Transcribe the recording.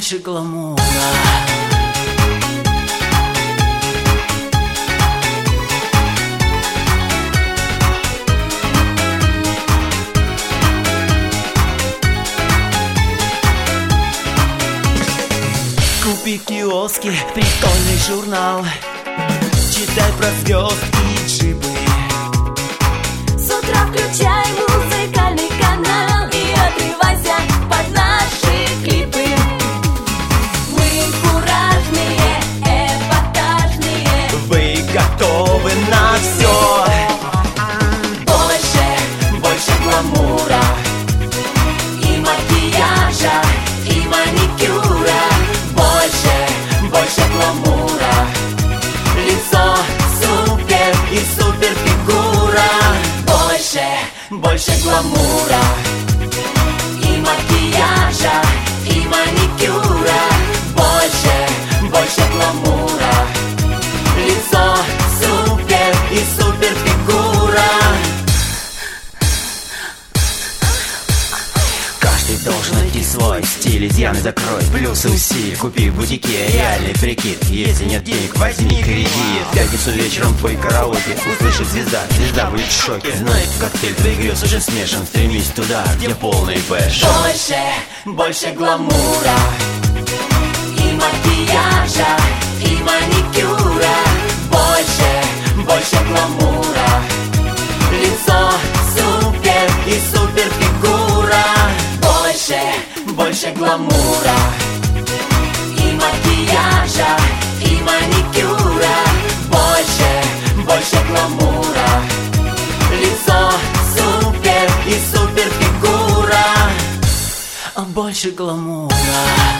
больше гламура. Купи в киоске прикольный журнал, читай про звезд и джипы. С утра включай музыкальный канал и отрывайся под наши клипы. Мы куражные, эпатажные. Вы готовы на все? Больше гламура и макияжа, и маникюра. Больше гламура, лицо супер и супер фигура. Больше гламура и макияжа, и маникюра. Больше гламура, лицо супер и супер фигура. Каждый должен найти свой стиль, изъяны закрой, плюсы усилий. Купи в бутике реальный прикид. Если нет денег, возьми кредит. В пятницу вечером твой караоке услышит звезда, звезда будет в шоке. Знает коктейль, твой грез уже смешан. Стремись туда, где полный пэшн. Больше гламура и макияжа, и маникюра. Больше гламура, лицо супер и супер фигура. Больше гламура и макияжа, и маникюра. Больше гламура, лицо супер и супер фигура. Больше гламура.